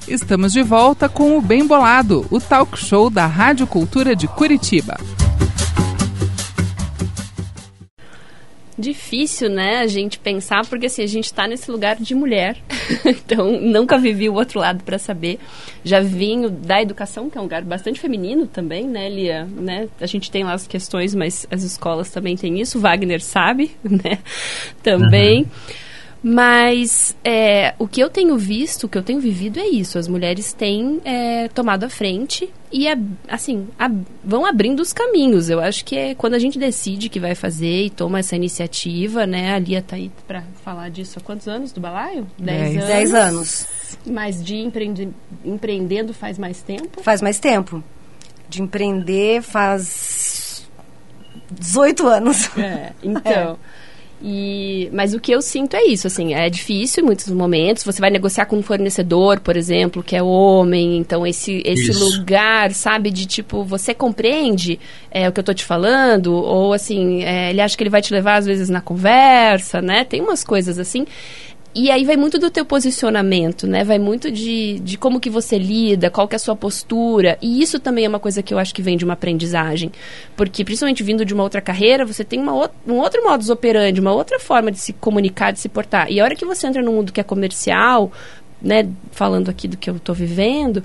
Estamos de volta com o Bem Bolado, o talk show da Rádio Cultura de Curitiba. Difícil, né, a gente pensar, porque assim, a gente tá nesse lugar de mulher, então nunca vivi o outro lado para saber. Já vim da educação, que é um lugar bastante feminino também, né, Lia? Né? A gente tem lá as questões, mas as escolas também têm isso, Wagner sabe, né, também. Mas o que eu tenho visto, o que eu tenho vivido é isso. As mulheres têm tomado a frente e, vão abrindo os caminhos. Eu acho que é quando a gente decide que vai fazer e toma essa iniciativa, né? A Lia tá aí para falar disso há quantos anos do balaio? 10 anos. Mas de empreendendo faz mais tempo? Faz mais tempo. De empreender faz 18 anos. Então... Mas o que eu sinto é isso, assim, é difícil em muitos momentos. Você vai negociar com um fornecedor, por exemplo, que é homem, então esse lugar, sabe, de tipo, você compreende o que eu tô te falando, ou assim, ele acha que ele vai te levar às vezes na conversa, né? Tem umas coisas assim. E aí vai muito do teu posicionamento, né? Vai muito de como que você lida, qual que é a sua postura. E isso também é uma coisa que eu acho que vem de uma aprendizagem. Porque, principalmente vindo de uma outra carreira, você tem um outro modus operandi, uma outra forma de se comunicar, de se portar. E a hora que você entra num mundo que é comercial, né? Falando aqui do que eu tô vivendo,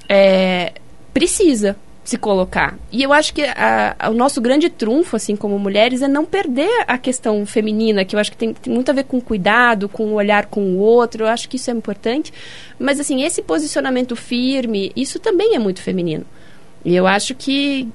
precisa se colocar. E eu acho que o nosso grande trunfo, assim, como mulheres, é não perder a questão feminina, que eu acho que tem muito a ver com cuidado, com o olhar com o outro. Eu acho que isso é importante. Mas, assim, esse posicionamento firme, isso também é muito feminino. E eu acho que,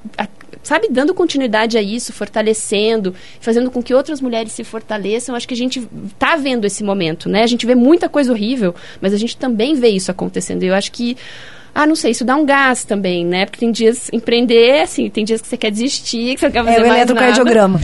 dando continuidade a isso, fortalecendo, fazendo com que outras mulheres se fortaleçam, acho que a gente tá vendo esse momento, né? A gente vê muita coisa horrível, mas a gente também vê isso acontecendo. E eu acho que não sei, isso dá um gás também, né? Porque tem dias, empreender, assim, tem dias que você quer desistir, que você não quer fazer mais nada. É o eletrocardiograma.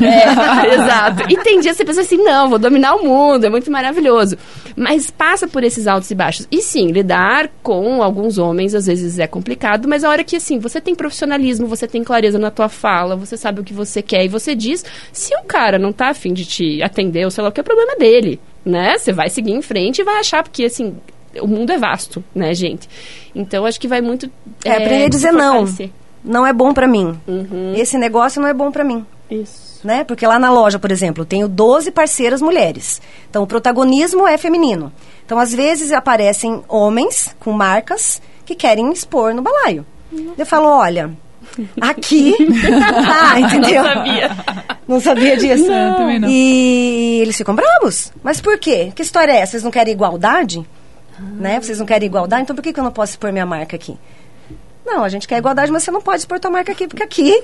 Exato. E tem dias que você pensa assim, não, vou dominar o mundo, é muito maravilhoso. Mas passa por esses altos e baixos. E sim, lidar com alguns homens, às vezes, é complicado, mas a hora que, assim, você tem profissionalismo, você tem clareza na tua fala, você sabe o que você quer e você diz, se o cara não tá afim de te atender, ou sei lá o que, é o problema dele, né? Você vai seguir em frente e vai achar, porque, assim, o mundo é vasto, né, gente? Então, acho que vai muito... aprender a dizer não. Não é bom pra mim. Uhum. Esse negócio não é bom pra mim. Isso. Né? Porque lá na loja, por exemplo, eu tenho 12 parceiras mulheres. Então, o protagonismo é feminino. Então, às vezes, aparecem homens com marcas que querem expor no balaio. Eu falo, olha, aqui... entendeu? Não sabia. Não sabia disso? Não, também não. E eles ficam bravos. Mas por quê? Que história é essa? Vocês não querem igualdade? Né? Vocês não querem igualdade? Então por que eu não posso expor minha marca aqui? Não, a gente quer igualdade, mas você não pode expor tua marca aqui, porque aqui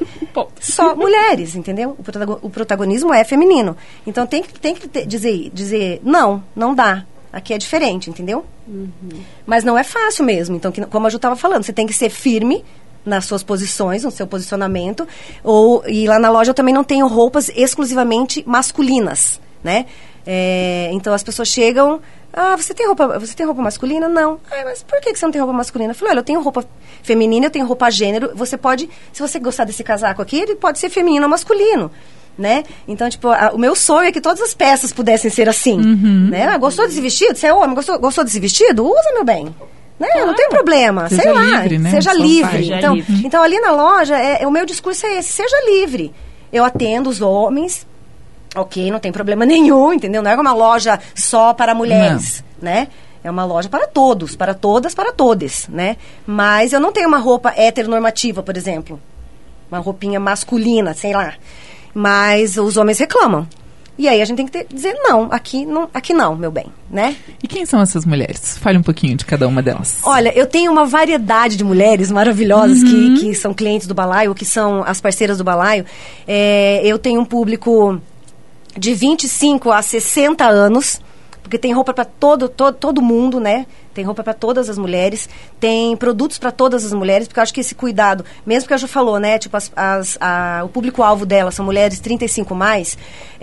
só mulheres, entendeu? O protagonismo é feminino. Então tem que dizer, não dá. Aqui é diferente, entendeu? Uhum. Mas não é fácil mesmo. Então, como a Ju estava falando, você tem que ser firme nas suas posições, no seu posicionamento. E lá na loja eu também não tenho roupas exclusivamente masculinas, né? Então as pessoas chegam... você tem roupa masculina? Não. Mas por que você não tem roupa masculina? Eu falei, olha, eu tenho roupa feminina, eu tenho roupa gênero. Você pode, se você gostar desse casaco aqui, ele pode ser feminino ou masculino, né? Então, tipo, o meu sonho é que todas as peças pudessem ser assim, né? Gostou desse vestido? Você é homem, gostou desse vestido? Usa, meu bem. Né? Claro. Não tem problema. Seja sei lá. Livre, né? Seja livre. Então, ali na loja, o meu discurso é esse. Seja livre. Eu atendo os homens... Ok, não tem problema nenhum, entendeu? Não é uma loja só para mulheres, né? É uma loja para todos, para todas, para todes, né? Mas eu não tenho uma roupa heteronormativa, por exemplo. Uma roupinha masculina, sei lá. Mas os homens reclamam. E aí a gente tem que dizer não, aqui não, meu bem, né? E quem são essas mulheres? Fale um pouquinho de cada uma delas. Olha, eu tenho uma variedade de mulheres maravilhosas que são clientes do balaio, que são as parceiras do balaio. Eu tenho um público de 25 a 60 anos, porque tem roupa para todo mundo, né? Tem roupa para todas as mulheres, tem produtos para todas as mulheres, porque eu acho que esse cuidado, mesmo que a Ju falou, né? Tipo, o público-alvo dela são mulheres 35 mais,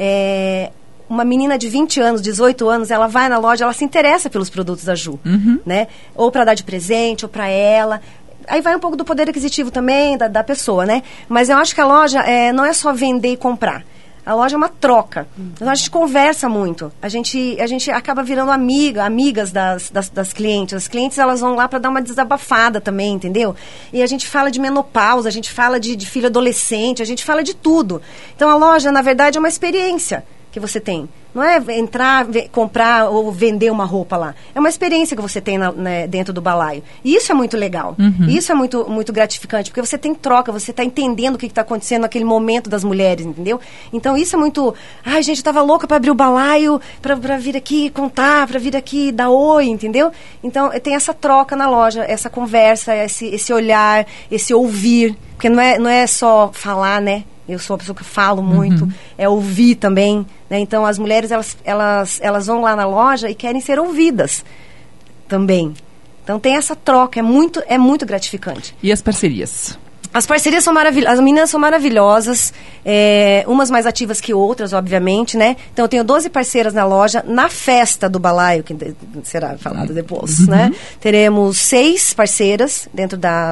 uma menina de 20 anos, 18 anos, ela vai na loja, ela se interessa pelos produtos da Ju, né? Ou para dar de presente, ou para ela. Aí vai um pouco do poder aquisitivo também da pessoa, né? Mas eu acho que a loja não é só vender e comprar. A loja é uma troca. Então, a gente conversa muito. A gente acaba virando amigas das clientes. As clientes, elas vão lá para dar uma desabafada também, entendeu? E a gente fala de menopausa, a gente fala de filho adolescente, a gente fala de tudo. Então, a loja, na verdade, é uma experiência que você tem. Não é entrar, comprar ou vender uma roupa lá. É uma experiência que você tem dentro do balaio. E isso é muito legal. Isso é muito, muito gratificante, porque você tem troca, você está entendendo o que está acontecendo naquele momento das mulheres, entendeu? Então, isso é muito... Ai, gente, eu estava louca para abrir o balaio, para vir aqui contar, para vir aqui dar oi, entendeu? Então, tem essa troca na loja, essa conversa, esse olhar, esse ouvir. Porque não é só falar, né? Eu sou uma pessoa que falo muito, é ouvir também, né? Então, as mulheres, elas vão lá na loja e querem ser ouvidas também. Então, tem essa troca, é muito gratificante. E as parcerias? As parcerias são maravilhosas, as meninas são maravilhosas, umas mais ativas que outras, obviamente, né? Então, eu tenho 12 parceiras na loja. Na festa do balaio, que será falado depois, né? Teremos 6 parceiras dentro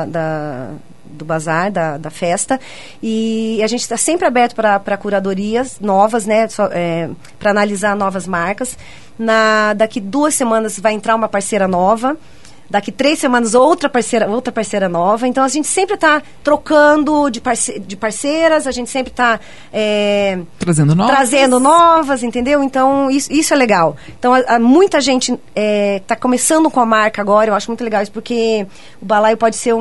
do bazar, da festa, e a gente está sempre aberto para curadorias novas, né, para analisar novas marcas. Daqui 2 semanas vai entrar uma parceira nova, daqui 3 semanas outra parceira nova. Então, a gente sempre está trocando de parceiras, a gente sempre está trazendo novas, entendeu? Então, isso é legal. Então, muita gente está começando com a marca agora. Eu acho muito legal isso, porque o balaio pode ser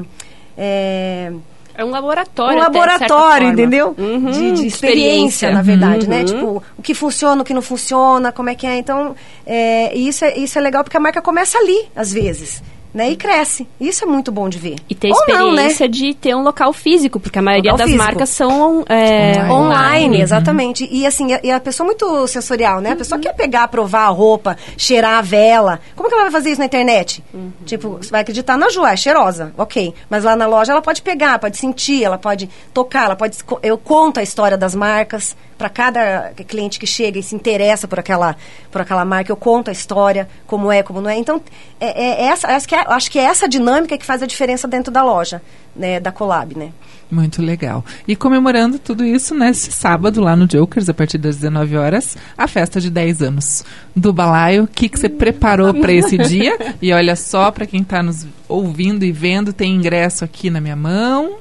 é um laboratório. Um laboratório, entendeu? De experiência, na verdade, né? Tipo, o que funciona, o que não funciona, como é que é. Então, isso é legal, porque a marca começa ali, às vezes, né? E cresce. Isso é muito bom de ver. E ter experiência de ter um local físico, porque a maioria das marcas são online, exatamente. E assim, e a pessoa muito sensorial, né? A pessoa quer pegar, provar a roupa, cheirar a vela. Como que ela vai fazer isso na internet? Tipo, você vai acreditar na Ju, é cheirosa, ok. Mas lá na loja ela pode pegar, pode sentir, ela pode tocar, eu conto a história das marcas. Para cada cliente que chega e se interessa por aquela marca, eu conto a história, como é, como não é. Então, acho que é essa dinâmica que faz a diferença dentro da loja, né, da Collab, né? Muito legal. E comemorando tudo isso, nesse sábado, lá no Jokers, a partir das 19 horas, a festa de 10 anos do balaio. O que você preparou para esse dia? E olha só, para quem está nos ouvindo e vendo, tem ingresso aqui na minha mão.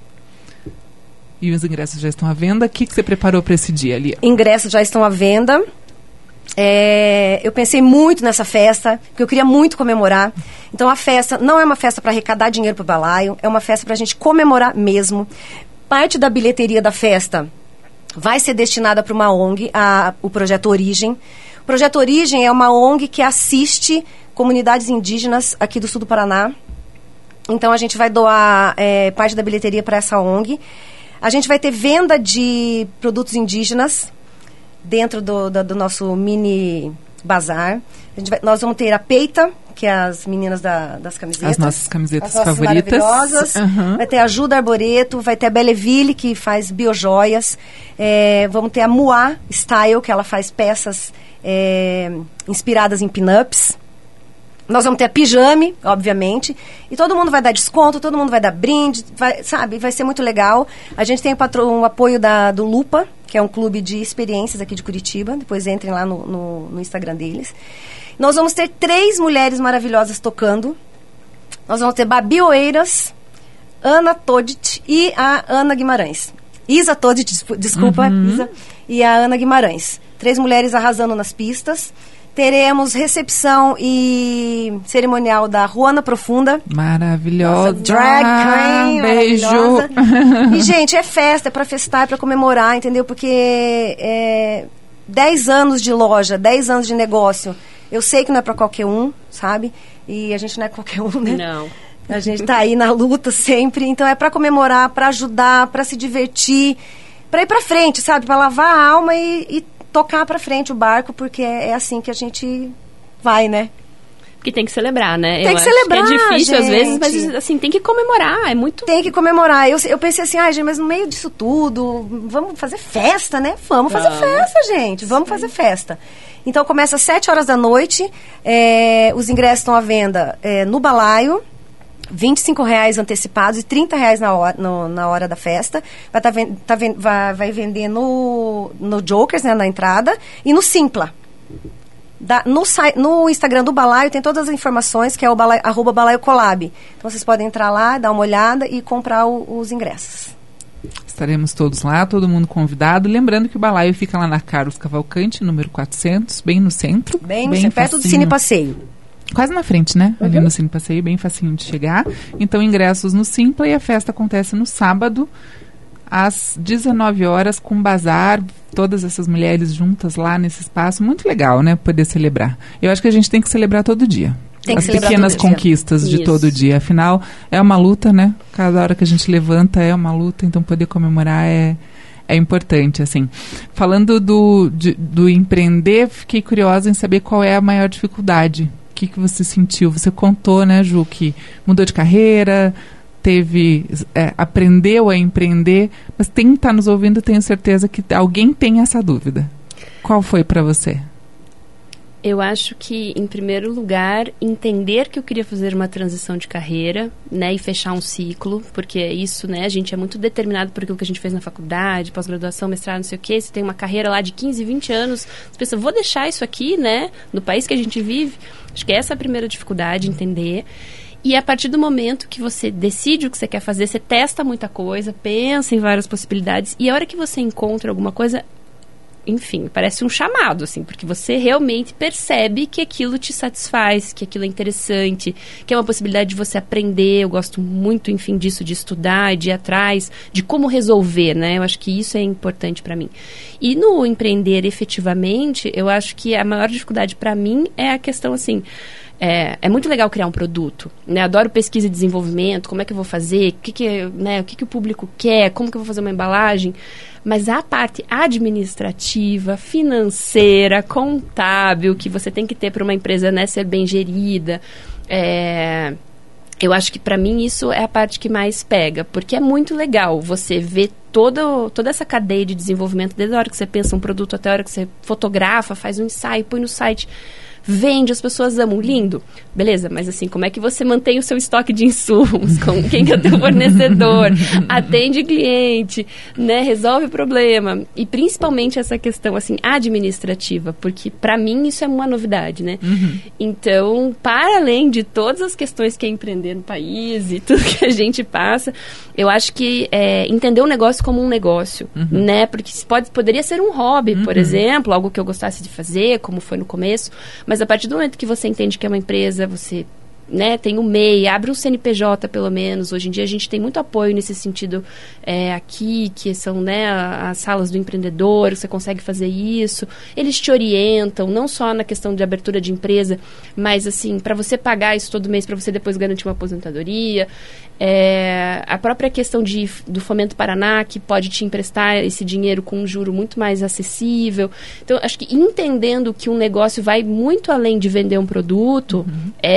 E os ingressos já estão à venda. O que você preparou para esse dia, Lia? Ingressos já estão à venda. Eu pensei muito nessa festa, porque eu queria muito comemorar. Então, a festa não é uma festa para arrecadar dinheiro para o balaio, é uma festa para a gente comemorar mesmo. Parte da bilheteria da festa vai ser destinada para uma ONG, o Projeto Origem. O Projeto Origem é uma ONG que assiste comunidades indígenas aqui do sul do Paraná. Então, a gente vai doar parte da bilheteria para essa ONG. A gente vai ter venda de produtos indígenas dentro do nosso mini bazar. Nós vamos ter a Peita, que é as meninas das camisetas. As nossas camisetas favoritas. Maravilhosas. Vai ter a Ju da Arboreto, vai ter a Belleville, que faz biojoias. Vamos ter a Muá Style, que ela faz peças inspiradas em pin-ups. Nós vamos ter a Pijame, obviamente, e todo mundo vai dar desconto, todo mundo vai dar brinde, vai ser muito legal. A gente tem o apoio do Lupa, que é um clube de experiências aqui de Curitiba, depois entrem lá no Instagram deles. Nós vamos ter 3 mulheres maravilhosas tocando. Nós vamos ter Babi Oeiras, Ana Todit e a Ana Guimarães. Isa Todit, desculpa, Isa, e a Ana Guimarães. 3 mulheres arrasando nas pistas. Teremos recepção e cerimonial da Juana Profunda. Maravilhosa. Nossa, drag queen. Beijo. E, gente, é festa, é pra festar, é pra comemorar, entendeu? Porque 10 anos de loja, 10 anos de negócio. Eu sei que não é pra qualquer um, sabe? E a gente não é qualquer um, né? Não. A gente tá aí na luta sempre. Então, é pra comemorar, pra ajudar, pra se divertir, pra ir pra frente, sabe? Pra lavar a alma e tocar pra frente o barco, porque é assim que a gente vai, né? Porque tem que celebrar, né? Tem que celebrar, é difícil, gente. Às vezes, mas assim, tem que comemorar, é muito... Tem que comemorar. Eu pensei assim, gente, mas no meio disso tudo, vamos fazer festa, né? Vamos fazer festa, gente. Vamos fazer festa. Então, começa às 7 horas da noite, os ingressos estão à venda no balaio, R$25 antecipados e R$30 na hora da festa. Vai vender no Jokers, né, na entrada, e no Simpla. No Instagram do Balaio tem todas as informações, que é o @BalaioColab. Então vocês podem entrar lá, dar uma olhada e comprar os ingressos. Estaremos todos lá, todo mundo convidado. Lembrando que o Balaio fica lá na Carlos Cavalcante, número 400, bem no centro. Bem perto do Cine Passeio. Quase na frente, né? Ali no Cine Passeio, bem facinho de chegar. Então, ingressos no Simpla, e a festa acontece no sábado, às 19 horas, com bazar, todas essas mulheres juntas lá nesse espaço. Muito legal, né? Poder celebrar. Eu acho que a gente tem que celebrar todo dia. As pequenas conquistas de todo dia. Afinal, é uma luta, né? Cada hora que a gente levanta é uma luta, então poder comemorar é importante, assim. Falando do empreender, fiquei curiosa em saber qual é a maior dificuldade. O que você sentiu? Você contou, né, Ju, que mudou de carreira, aprendeu a empreender, mas quem está nos ouvindo, tenho certeza que alguém tem essa dúvida. Qual foi para você? Eu acho que, em primeiro lugar, entender que eu queria fazer uma transição de carreira, né, e fechar um ciclo, porque é isso, né, a gente é muito determinado por aquilo que a gente fez na faculdade, pós-graduação, mestrado, não sei o quê. Se tem uma carreira lá de 15, 20 anos, você pensa, vou deixar isso aqui, né, no país que a gente vive. Acho que essa é a primeira dificuldade, entender. E a partir do momento que você decide o que você quer fazer, você testa muita coisa, pensa em várias possibilidades, e a hora que você encontra alguma coisa, enfim, parece um chamado, assim, porque você realmente percebe que aquilo te satisfaz, que aquilo é interessante, que é uma possibilidade de você aprender. Eu gosto muito, enfim, disso, de estudar, de ir atrás, de como resolver, né? Eu acho que isso é importante para mim. E no empreender efetivamente, eu acho que a maior dificuldade para mim é a questão, assim, é muito legal criar um produto, né? Adoro pesquisa e desenvolvimento, como é que eu vou fazer, o que o público quer, como que eu vou fazer uma embalagem. Mas a parte administrativa, financeira, contábil, que você tem que ter para uma empresa, né, ser bem gerida, eu acho que para mim isso é a parte que mais pega, porque é muito legal você ver toda essa cadeia de desenvolvimento, desde a hora que você pensa um produto até a hora que você fotografa, faz um ensaio, põe no site, vende, as pessoas amam, lindo, beleza, mas assim, como é que você mantém o seu estoque de insumos, com quem é o teu fornecedor, atende cliente, né, resolve o problema, e principalmente essa questão, assim, administrativa, porque para mim isso é uma novidade, né, então, para além de todas as questões que é empreender no país e tudo que a gente passa, eu acho que entender o negócio como um negócio, né, porque poderia ser um hobby, por exemplo, algo que eu gostasse de fazer, como foi no começo, mas a partir do momento que você entende que é uma empresa, você, né, tem o MEI, abre um CNPJ pelo menos. Hoje em dia a gente tem muito apoio nesse sentido aqui, que são, né, as salas do empreendedor, você consegue fazer isso. Eles te orientam, não só na questão de abertura de empresa, mas assim, para você pagar isso todo mês, para você depois garantir uma aposentadoria. A própria questão do Fomento Paraná, que pode te emprestar esse dinheiro com um juro muito mais acessível. Então, acho que entendendo que um negócio vai muito além de vender um produto,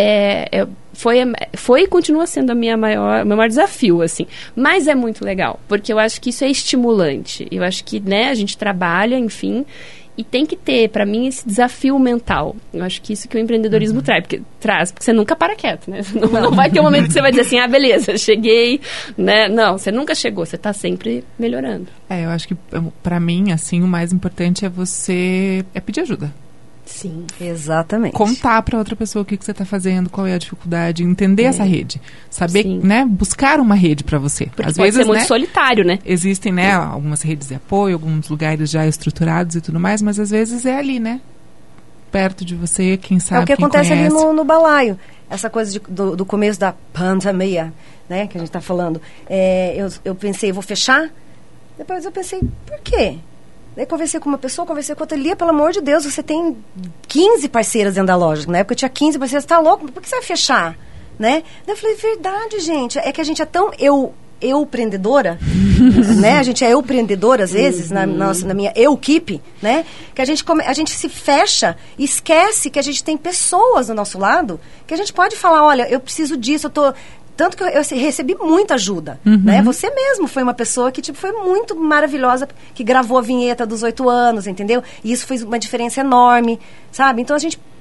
foi e continua sendo meu maior desafio, assim. Mas é muito legal, porque eu acho que isso é estimulante. Eu acho que, né, a gente trabalha, enfim, e tem que ter, para mim, esse desafio mental. Eu acho que isso que o empreendedorismo traz, porque você nunca para quieto, né? Não vai ter um momento que você vai dizer assim, beleza, cheguei, né? Não, você nunca chegou, você está sempre melhorando. Eu acho que, para mim, assim, o mais importante é pedir ajuda. Sim, exatamente. Contar para outra pessoa o que você está fazendo, qual é a dificuldade, entender essa rede, saber, né, buscar uma rede para você. Porque às vezes, ser muito solitário, né? Existem, né, algumas redes de apoio, alguns lugares já estruturados e tudo mais, mas às vezes é ali, né, perto de você, quem sabe, o que acontece conhece. Ali no Balaio, essa coisa do começo da pandemia, né, que a gente está falando. Eu pensei, vou fechar? Depois eu pensei, por quê? Daí conversei com uma pessoa, conversei com outra. Lia, pelo amor de Deus, você tem 15 parceiras dentro da loja. Na época eu tinha 15 parceiras, você tá louco? Por que você vai fechar? Né? Daí eu falei, verdade, gente. É que a gente é tão empreendedora, né? A gente é empreendedora, às vezes, na minha equipe, né? Que a gente se fecha e esquece que a gente tem pessoas do nosso lado, que a gente pode falar, olha, eu preciso disso, tanto que eu recebi muita ajuda, né? Você mesmo foi uma pessoa que, foi muito maravilhosa, que gravou a vinheta dos 8 anos, entendeu? E isso fez uma diferença enorme, sabe? Então, a gente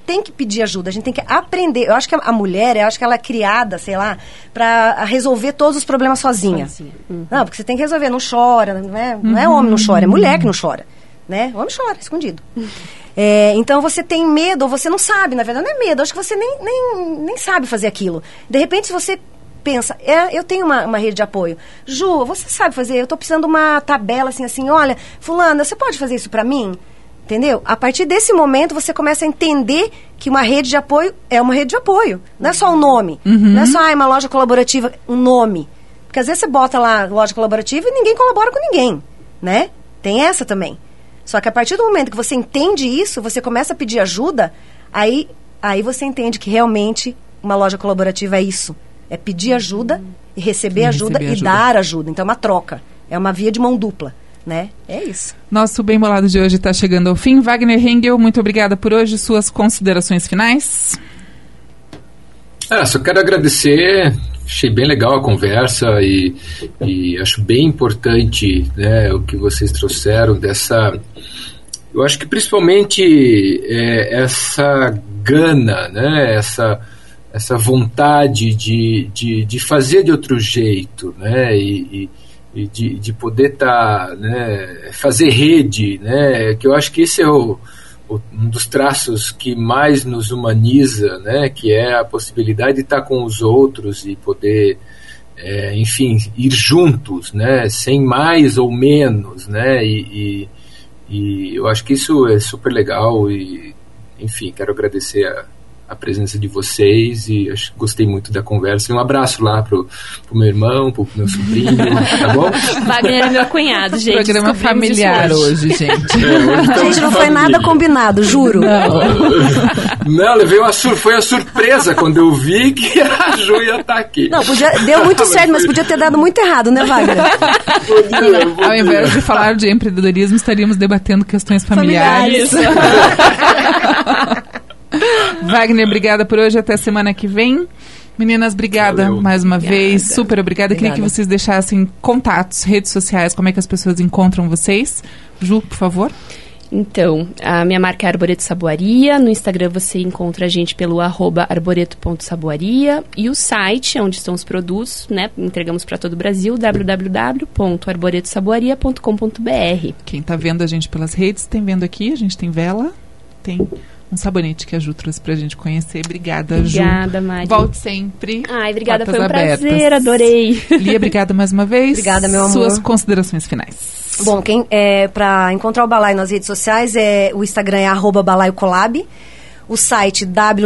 tem que pedir ajuda, a gente tem que aprender. Eu acho que a mulher, eu acho que ela é criada, sei lá, pra resolver todos os problemas sozinha. Não, porque você tem que resolver, não chora, não é homem não chora, é mulher que não chora, né? O homem chora, escondido. Então você tem medo, ou você não sabe, na verdade não é medo, acho que você nem sabe fazer aquilo. De repente, se você pensa, eu tenho uma rede de apoio. Ju, você sabe fazer, eu tô precisando de uma tabela assim, olha, fulana, você pode fazer isso pra mim? Entendeu? A partir desse momento, você começa a entender que uma rede de apoio é uma rede de apoio. Não é só um nome. Não é só uma loja colaborativa, um nome. Porque às vezes você bota lá loja colaborativa e ninguém colabora com ninguém, né? Tem essa também. Só que a partir do momento que você entende isso, você começa a pedir ajuda, aí você entende que realmente uma loja colaborativa é isso. É pedir ajuda e receber ajuda e dar ajuda. Então é uma troca. É uma via de mão dupla, né? É isso. Nosso Bem Bolado de hoje está chegando ao fim. Wagner Hengel, muito obrigada por hoje. Suas considerações finais? Só quero agradecer. Achei bem legal a conversa e acho bem importante, né, o que vocês trouxeram dessa... Eu acho que principalmente essa gana, né, essa vontade de fazer de outro jeito, né, e de poder né, fazer rede, né, que eu acho que esse é um dos traços que mais nos humaniza, né, que é a possibilidade de estar com os outros e poder, enfim, ir juntos, né, sem mais ou menos, né, e eu acho que isso é super legal e, enfim, quero agradecer a presença de vocês e gostei muito da conversa. E um abraço lá pro meu irmão, pro meu sobrinho, tá bom? Wagner é meu cunhado, gente. Programa familiar hoje, gente. Gente, não foi nada combinado, juro. Não, foi a surpresa quando eu vi que a Ju ia estar aqui. Não, deu muito certo, mas podia ter dado muito errado, né, Wagner? Ao invés de falar de empreendedorismo, estaríamos debatendo questões familiares. Wagner, obrigada por hoje, até semana que vem. Meninas, obrigada mais uma vez, super obrigada. Queria que vocês deixassem contatos, redes sociais, como é que as pessoas encontram vocês. Ju, por favor. Então, a minha marca é Arboreto Saboaria. No Instagram você encontra a gente pelo @arboreto.saboaria. E o site, onde estão os produtos, né? Entregamos para todo o Brasil, www.arboretosaboaria.com.br. Quem está vendo a gente pelas redes, tem vendo aqui, a gente tem vela, tem um sabonete que a Ju trouxe pra gente conhecer. Obrigada, Ju. Obrigada, Mari. Volte sempre. Ai, obrigada, Portas foi um abertas. prazer, adorei. Lia, obrigada mais uma vez. Obrigada, meu amor. Suas considerações finais. Bom, para encontrar o Balaio nas redes sociais, o Instagram é @balaiocolab, o site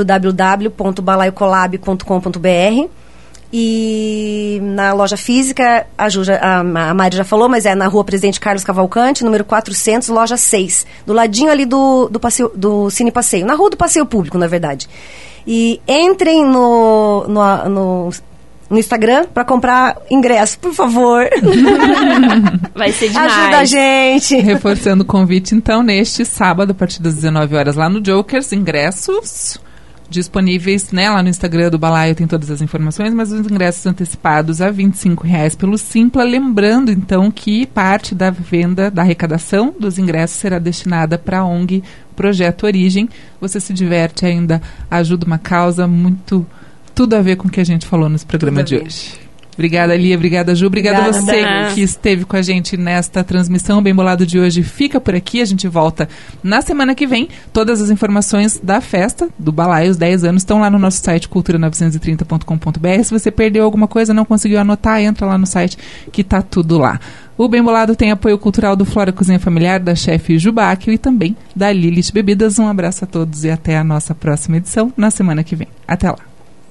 www.balaiocolab.com.br e na loja física, a Mari já falou, mas é na Rua Presidente Carlos Cavalcante, número 400, loja 6, do ladinho ali do Cine Passeio, na Rua do Passeio Público, na verdade. E entrem no Instagram para comprar ingresso, por favor. Vai ser demais. Ajuda a gente. Reforçando o convite, então, neste sábado, a partir das 19 horas, lá no Jokers, ingressos disponíveis, né, lá no Instagram do Balaio tem todas as informações, mas os ingressos antecipados a R$25 pelo Simpla. Lembrando, então, que parte da venda, da arrecadação dos ingressos será destinada para a ONG Projeto Origem. Você se diverte ainda, ajuda uma causa muito... tudo a ver com o que a gente falou nesse programa de hoje. Obrigada, Lia. Obrigada, Ju. Obrigada a você que esteve com a gente nesta transmissão. Bem Bolado de hoje fica por aqui. A gente volta na semana que vem. Todas as informações da festa do Balaio, os 10 anos, estão lá no nosso site cultura930.com.br. Se você perdeu alguma coisa, não conseguiu anotar, entra lá no site que tá tudo lá. O Bem Bolado tem apoio cultural do Flora Cozinha Familiar, da chefe Jubáquio e também da Lilith Bebidas. Um abraço a todos e até a nossa próxima edição na semana que vem. Até lá.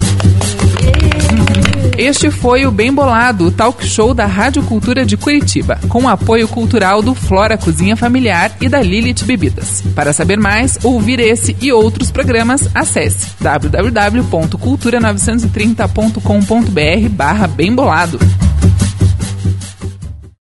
Este foi o Bem Bolado, o talk show da Rádio Cultura de Curitiba, com o apoio cultural do Flora Cozinha Familiar e da Lilith Bebidas. Para saber mais, ouvir esse e outros programas, acesse www.cultura930.com.br/bembolado.